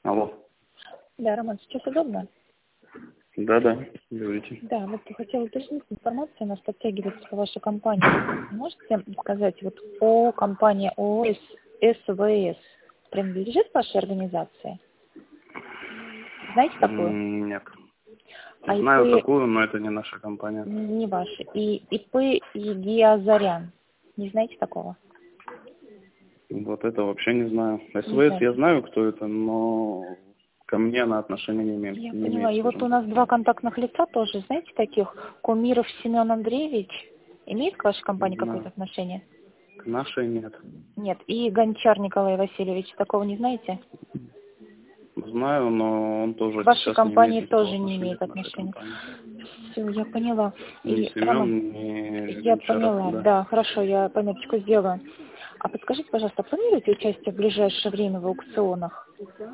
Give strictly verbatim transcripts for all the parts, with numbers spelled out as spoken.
Алло. Да, Роман, сейчас удобно? Да-да, говорите. Да, вот я хотела уточнить информацию, у нас подтягивается по вашей компании. Можете сказать, вот по компании ООО СВС принадлежит вашей организации? Знаете такую? М, Нет. А Знаю ИП такую, но это не наша компания. не ваши. И ИП Егиазарян. Не знаете такого? Вот это вообще не знаю. Не СВС я знаете. знаю, кто это, но ко мне она отношения не имеет, Я не поняла. имеет, И вот скажем у так. нас два контактных лица тоже, знаете, таких. Кумиров Семен Андреевич. Имеет к вашей Не компании какое-то знаю. отношение? К нашей нет. Нет. И Гончар Николай Васильевич. Такого не знаете? Знаю, но он К тоже вашей сейчас не имеет компании никакого тоже не отношения имеет к нашей отношения. компании. Все, я поняла. Ни И, Роман, Семен, ни я Гончаров, поняла, да. да, хорошо, я пометочку сделаю. А подскажите, пожалуйста, планируете участие в ближайшее время в аукционах?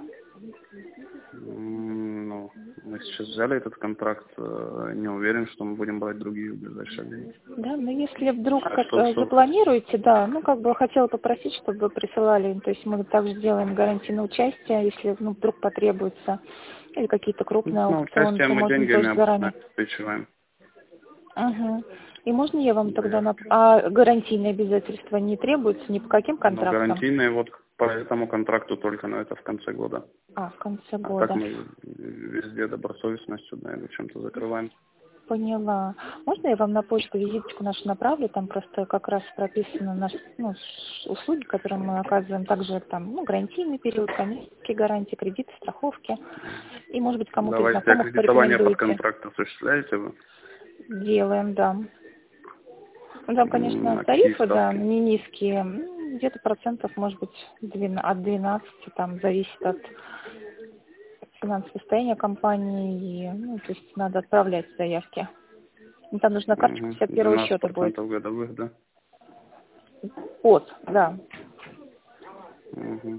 М, Ну, мы сейчас взяли этот контракт, э, не уверен, что мы будем брать другие в ближайшее время. Да, но если вдруг А как, что, э, что? запланируете, да, ну, как бы хотела попросить, чтобы вы присылали, то есть мы также сделаем гарантийное участие, если, ну, вдруг потребуется, или какие-то крупные Ну, аукционы, участие то мы можно деньгами тоже обычно заранее. обеспечиваем. Угу. И можно я вам тогда, на... Заявки. а гарантийные обязательства не требуются ни по каким Но контрактам? гарантийные вот по этому контракту только, но это в конце года. А, в конце А так года. мы везде добросовестностью, да, или чем-то закрываем. Поняла. Можно я вам на почту визиточку нашу направлю? Там просто как раз прописаны наши, ну, ш- услуги, которые мы оказываем. Также там, ну, гарантийный период, коммерческие гарантии, кредиты, страховки. И, может быть, кому-то из Давайте знакомых аккредитование под порекомендуете. контракт осуществляете вы? Делаем, да. Ну, там, М, конечно, На какие тарифы, да, ставки? не низкие. М, Где-то процентов, может быть, двена- от двенадцати, там, зависит от финансового состояния компании. И, ну, то есть надо отправлять заявки. Ну, там нужна карточка Угу. пятьдесят первого двенадцать счета будет. процентов годовых, да? От, да. Угу.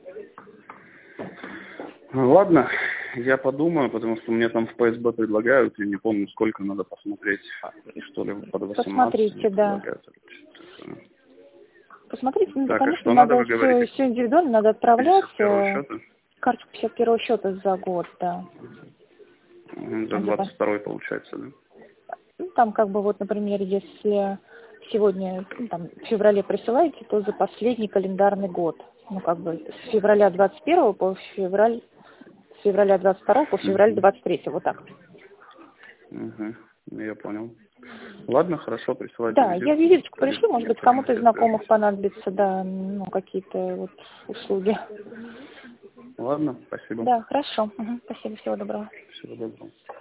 Ну, ладно, я подумаю, потому что мне там в Пэ Эс Бэ предлагают, я не помню, сколько надо посмотреть, что ли, под восемнадцать мне Посмотрите, да. предлагают. или что-то такое. Посмотрите, ну, да, Так, а конечно, что надо, надо вы все, говорите? все индивидуально, надо отправлять. пятьдесят первого Э, счета? карточку пятьдесят первого счета за год, да. Мгм, за За пос- двадцать второй получается, да? ну, там как бы вот, например, если сегодня, ну, там, в феврале присылаете, то за последний календарный год. Ну, как бы с февраля двадцать первого по февраль, с февраля двадцать второго по февраль Угу. двадцать третьего, вот так. Угу. Я понял. Ладно, хорошо, присылайте Да, я визитку, визиточку тариф пришлю, может быть, кому-то из информации знакомых свяжемся. понадобится, да, ну, какие-то вот услуги. Ладно, спасибо. Да, хорошо. Мгм. Спасибо, всего доброго. Всего доброго.